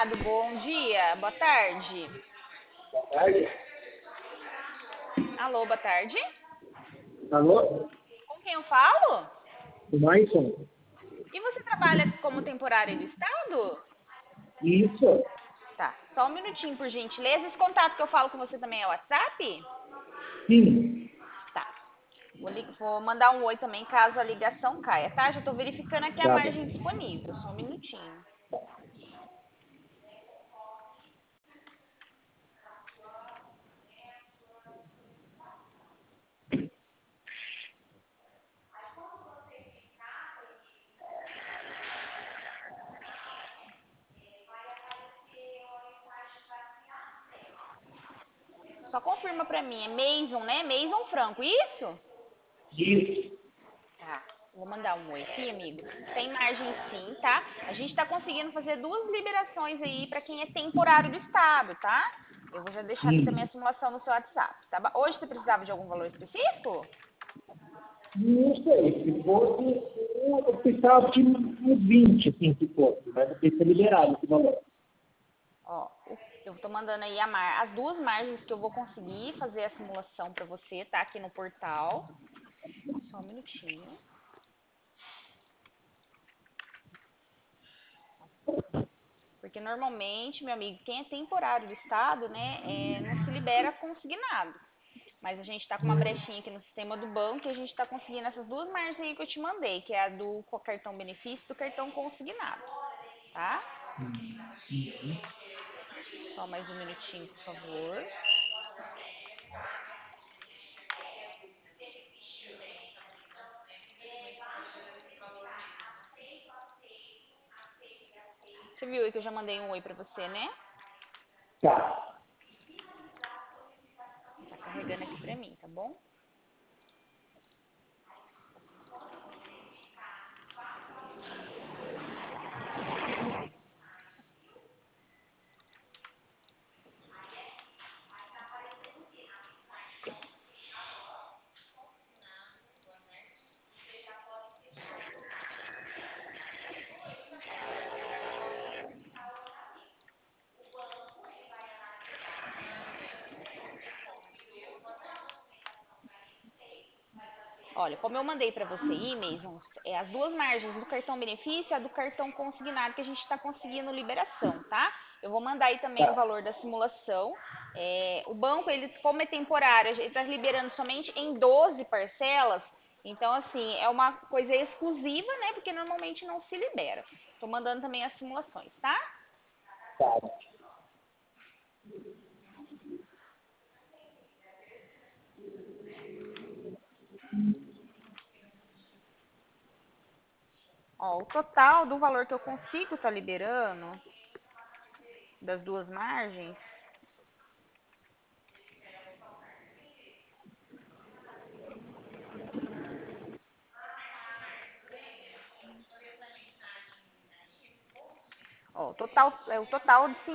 Amado, bom dia, boa tarde. Boa tarde. Alô, boa tarde. Alô? Com quem eu falo? O Maison? E você trabalha como temporário do Estado? Isso. Tá, só um minutinho, por gentileza. Esse contato que eu falo com você também é o WhatsApp? Sim. Tá. Vou mandar um oi também caso a ligação caia, tá? Já tô verificando aqui a Tá margem bom. disponível. Só um minutinho. Só confirma pra mim, é Mason, né? Mason Franco, isso? Isso. Tá. Vou mandar um oi aqui, amigo. Tem margem sim, tá? A gente tá conseguindo fazer duas liberações aí pra quem é temporário do estado, tá? Eu vou já deixar aqui também a Sim. simulação no seu WhatsApp, tá? Hoje você precisava de algum valor específico? Não sei. Se fosse, eu precisava de uns 20, assim, se fosse. Mas eu pensei liberado esse valor. Ó, eu tô mandando aí as duas margens que eu vou conseguir fazer a simulação pra você, tá? Aqui no portal. Só um minutinho. Porque normalmente, meu amigo, quem é temporário do estado, né, não se libera consignado. Mas a gente está com uma brechinha aqui no sistema do banco e a gente está conseguindo essas duas margens aí que eu te mandei, que é a do cartão benefício e do cartão consignado, tá? Só mais um minutinho, por favor. Você viu aí que eu já mandei um oi pra você, né? Tá. Tá carregando aqui pra mim, tá bom? Olha, como eu mandei para você e-mails, as duas margens do cartão benefício e a do cartão consignado que a gente está conseguindo liberação, tá? Eu vou mandar aí também o Tá. valor da simulação. O banco, ele, como é temporário, ele está liberando somente em 12 parcelas. Então, assim, é uma coisa exclusiva, né? Porque normalmente não se libera. Estou mandando também as simulações, tá? Tá. Ó, o total do valor que eu consigo estar liberando das duas margens. Ó, o total de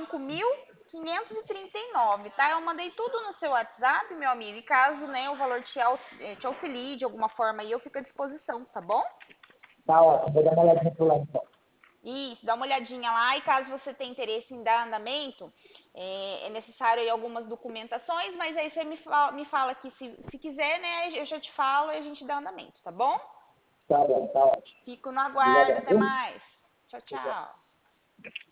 5.539, tá? Eu mandei tudo no seu WhatsApp, meu amigo. E caso, né, o valor te auxilie de alguma forma aí, eu fico à disposição, tá bom? Tá ótimo. Vou dar uma olhadinha por lá, então. Isso, dá uma olhadinha lá e caso você tenha interesse em dar andamento, é necessário aí algumas documentações, mas aí você me fala que se quiser, né, eu já te falo e a gente dá andamento, tá bom? Tá bom, tá ótimo. Fico no aguardo, Obrigadão, até viu? mais. Tchau, Obrigado. tchau.